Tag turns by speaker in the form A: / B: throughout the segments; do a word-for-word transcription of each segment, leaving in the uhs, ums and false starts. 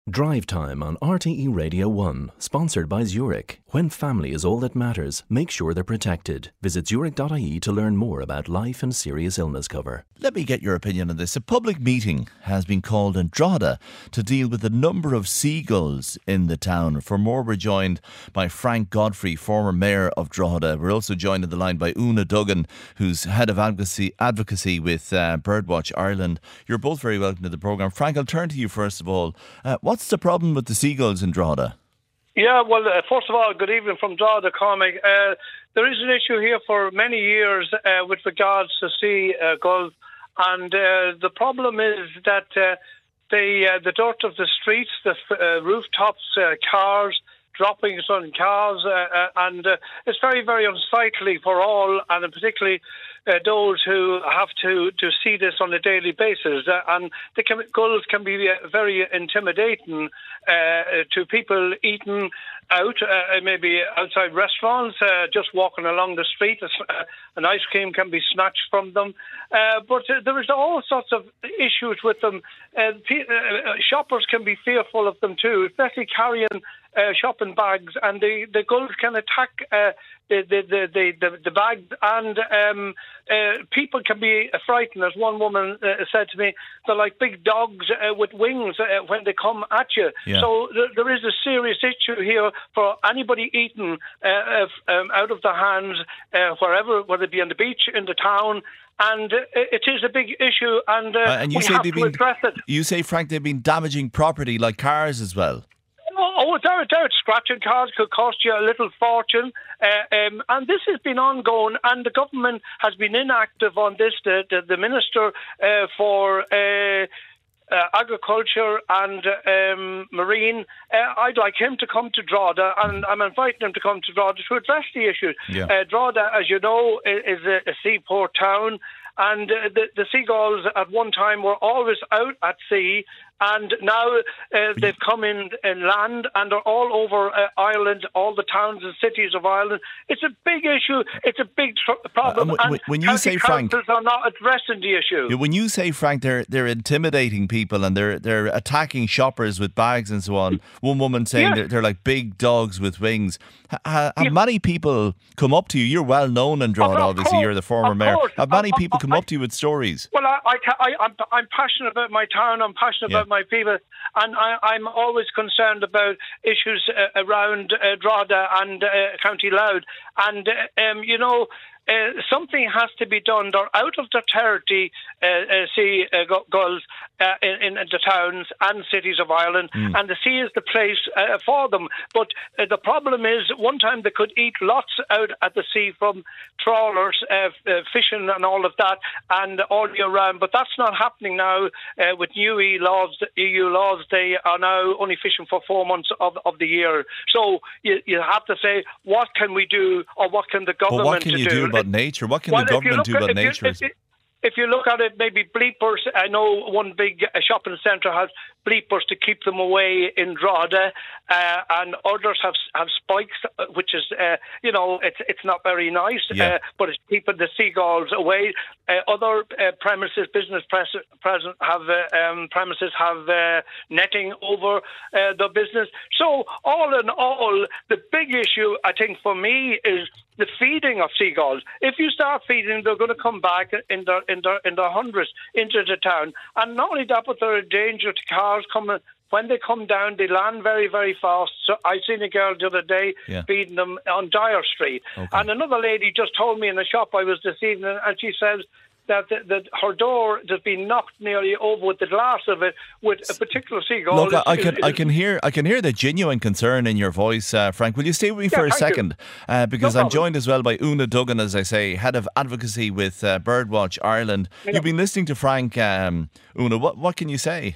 A: Drive Time on R T E Radio one, sponsored by Zurich. When family is all that matters, make sure they're protected. Visit zurich dot I E to learn more about life and serious illness cover.
B: Let me get your opinion on this. A public meeting has been called in Drogheda to deal with the number of seagulls in the town. For more, we're joined by Frank Godfrey, former mayor of Drogheda. We're also joined on the line by Una Duggan, who's head of advocacy, advocacy with uh, Birdwatch Ireland. You're both very welcome to the programme. Frank, I'll turn to you first of all. Uh, What's the problem with the seagulls in Drogheda?
C: Yeah, well, uh, first of all, good evening from Drogheda, Cormac. Uh, there is an issue here for many years uh, with regards to seagulls, and uh, the problem is that uh, the uh, the dirt of the streets, the uh, rooftops, uh, cars, droppings on cars, uh, uh, and uh, it's very, very unsightly for all, and particularly uh, those who have to, to see this on a daily basis. Uh, and the can, gulls can be uh, very intimidating uh, to people eating out, uh, maybe outside restaurants, uh, just walking along the street. Uh, an ice cream can be snatched from them. Uh, but uh, there is all sorts of issues with them. Uh, p- uh, shoppers can be fearful of them too, especially carrying Uh, shopping bags, and the, the gulls can attack uh, the, the, the, the, the bags, and um, uh, people can be frightened. As one woman uh, said to me, they're like big dogs uh, with wings uh, when they come at you.
B: Yeah.
C: So th- there is a serious issue here for anybody eating uh, um, out of their hands, uh, wherever, whether it be on the beach, in the town. And uh, it is a big issue, and, uh,
B: uh, and you
C: we
B: say
C: have
B: they've
C: to
B: been,
C: address it.
B: You say, Frank, they've been damaging property like cars as well.
C: Oh, they're, they're scratching cards could cost you a little fortune. Uh, um, and this has been ongoing, and the government has been inactive on this. The, the, the Minister uh, for uh, uh, Agriculture and um, Marine, uh, I'd like him to come to Drogheda, and I'm inviting him to come to Drogheda to address the issue.
B: Yeah.
C: Uh, Drogheda, as you know, is a, a seaport town. And uh, the, the seagulls at one time were always out at sea, and now uh, they've come in, in land and are all over uh, Ireland, all the towns and cities of Ireland. It's a big issue. It's a big tr- problem.
B: Uh, and w-
C: and
B: when you say, Frank,
C: councils are not addressing the issue.
B: When you say, Frank, they're they're intimidating people and they're they're attacking shoppers with bags and so on. One woman saying
C: Yeah.
B: they're, they're like big dogs with wings. Ha, ha, have
C: Yeah.
B: many people come up to you? You're well known in Drogheda,
C: Of
B: obviously.
C: course,
B: You're the former
C: of
B: mayor.
C: course.
B: Have many
C: I-
B: people
C: I-
B: come
C: I-
B: up to you with stories?
C: Well, I, I, I, I'm, I'm passionate about my town. I'm passionate
B: Yeah.
C: about my people, and I, I'm always concerned about issues uh, around uh, Drogheda and uh, County Louth. And uh, um, you know, uh, something has to be done. They're out of their territory, uh, uh, sea uh, gu- gulls, uh, in, in the towns and cities of Ireland,
B: Mm.
C: and the sea is the place uh, for them. But uh, the problem is, one time they could eat lots out at the sea from trawlers, uh, f- uh, fishing and all of that, and all year round. But that's not happening now uh, with new E U laws. E U laws, they are now only fishing for four months of, of the year. So you, you have to say, what can we do, or what can the
B: But
C: government
B: what can you do about
C: It-
B: nature? What can
C: well,
B: the
C: if you
B: government
C: look
B: do
C: at-
B: about
C: if you-
B: nature?
C: if you- If you look at it, maybe bleepers. I know one big uh, shopping centre has bleepers to keep them away in Drogheda, uh, and others have have spikes, uh, which is, uh, you know, it's it's not very nice,
B: Yeah.
C: uh, but it's keeping the seagulls away. Uh, other uh, premises, business pres- present have uh, um, premises have uh, netting over uh, the business. So all in all, the big issue, I think, for me is the feeding of seagulls. If you start feeding, they're going to come back in their in their in their hundreds into the town, and not only that, but they're a danger to cars coming. When they come down, they land very, very fast. So I seen a girl the other day
B: Yeah.
C: feeding them on Dyer Street,
B: Okay.
C: and another lady just told me in the shop I was this evening, and she says that, that, that her door has been knocked nearly over with the glass of it with a particular seagull.
B: Look, I, I
C: It's-
B: can I
C: it's-
B: can hear I can hear the genuine concern in your voice, uh, Frank. Will you stay with me
C: Yeah,
B: for a
C: thank you.
B: second? Uh, because
C: No
B: I'm
C: problem.
B: joined as well by Una Duggan, as I say, head of advocacy with uh, Birdwatch Ireland.
C: Yeah.
B: You've been listening to Frank, um, Una. What what can you say?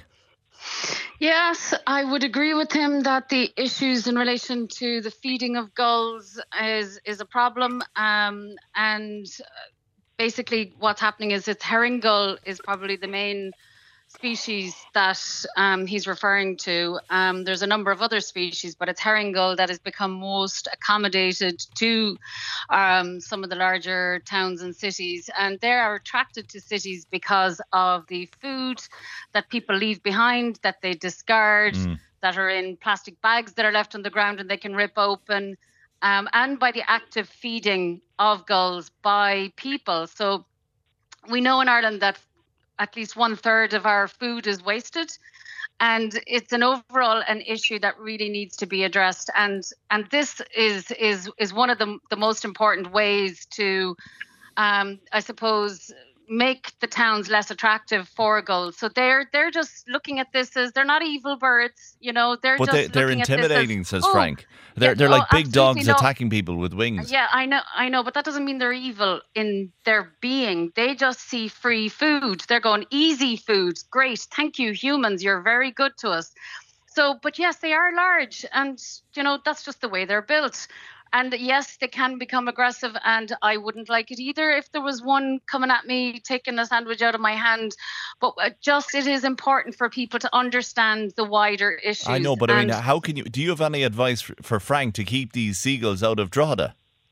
D: Yes, I would agree with him that the issues in relation to the feeding of gulls is is a problem. Um, and uh, basically, what's happening is that herring gull is probably the main species that um, he's referring to. Um, there's a number of other species, but it's herring gull that has become most accommodated to um, some of the larger towns and cities. And they are attracted to cities because of the food that people leave behind, that they discard,
B: Mm.
D: that are in plastic bags that are left on the ground and they can rip open, um, and by the active feeding of gulls by people. So we know in Ireland that at least one third of our food is wasted. And it's an overall an issue that really needs to be addressed. And and this is is is one of the, the most important ways to, um, I suppose, make the towns less attractive for gulls. So they're they're just looking at this as they're not evil birds, you know. They're
B: but
D: just
B: they, they're
D: looking
B: intimidating,
D: at this as,
B: says
D: oh,
B: Frank. They're
D: yeah,
B: they're
D: oh,
B: like big dogs
D: no.
B: attacking people with wings.
D: Yeah, I know, I know, but that doesn't mean they're evil in their being. They just see free food. They're going, easy food, great, thank you, humans, you're very good to us. So, but yes, they are large, and you know that's just the way they're built. And yes, they can become aggressive, and I wouldn't like it either if there was one coming at me, taking a sandwich out of my hand. But just it is important for people to understand the wider issues.
B: I know, but I
D: and
B: mean, how can you? Do you have any advice for, for Frank to keep these seagulls out of Drogheda?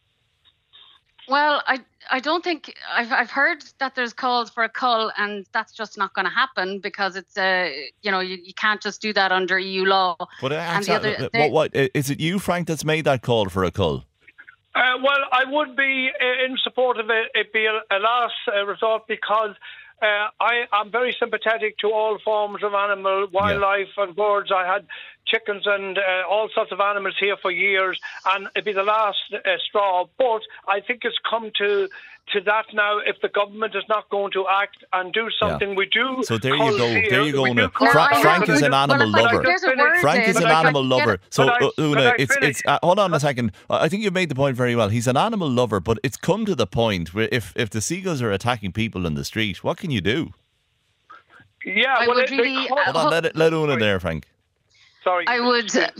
D: Well, I I don't think I've I've heard that there's calls for a cull, and that's just not going to happen because it's a uh, you know you, you can't just do that under E U law.
B: But uh,
D: and the
B: actually,
D: other,
B: what, what is it? You, Frank, that's made that call for a cull?
C: Uh, well, I would be uh, in support of it. It'd be a, a last uh, resort because uh, I am very sympathetic to all forms of animal, wildlife, yeah. and birds. I had chickens and uh, all sorts of animals here for years, and it'd be the last uh, straw. But I think it's come to to that now. If the government is not going to act and do something, yeah. we do.
B: So there you go.
C: Here,
B: there you go. Una.
C: No,
B: Fra- Frank is an animal
D: well,
B: lover. Frank is an animal lover. So uh, Una, it's it's. Uh, hold on a second. I think you've made the point very well. He's an animal lover, but it's come to the point where if if the seagulls are attacking people in the street, what can you do?
C: Yeah,
D: I
C: well,
D: would
C: it,
D: really.
C: uh,
B: hold on, let it, let Una there, Frank.
C: Sorry.
D: I would. Uh,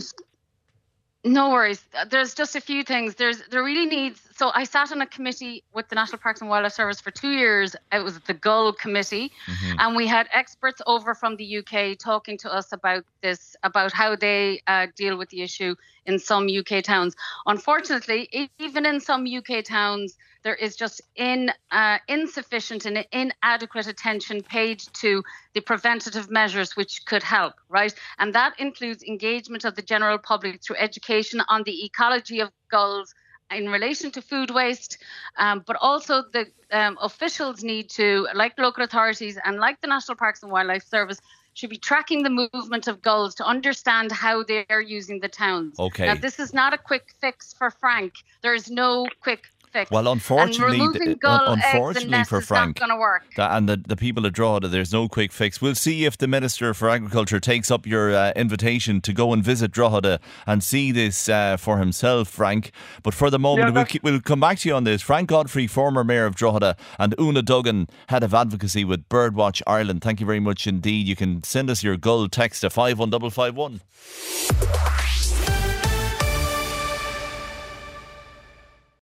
D: no worries. There's just a few things. There's there really needs. So I sat on a committee with the National Parks and Wildlife Service for two years. It was the Gull Committee, mm-hmm. and we had experts over from the U K talking to us about this, about how they uh, deal with the issue in some U K towns. Unfortunately, even in some U K towns, there is just in, uh, insufficient and inadequate attention paid to the preventative measures which could help, right? And that includes engagement of the general public through education on the ecology of gulls in relation to food waste, um, but also the um, officials need to, like local authorities and like the National Parks and Wildlife Service, should be tracking the movement of gulls to understand how they are using the towns.
B: Okay.
D: Now, this is not a quick fix for Frank. There is no quick fix.
B: Well, unfortunately,
D: and gull
B: uh, unfortunately
D: eggs
B: for Frank,
D: not work.
B: That, and the, the people at Drogheda, there's no quick fix. We'll see if the Minister for Agriculture takes up your uh, invitation to go and visit Drogheda and see this uh, for himself, Frank. But for the moment, yeah, we'll, keep, we'll come back to you on this. Frank Godfrey, former Mayor of Drogheda, and Una Duggan, Head of Advocacy with Birdwatch Ireland. Thank you very much indeed. You can send us your gull text to five one five five one.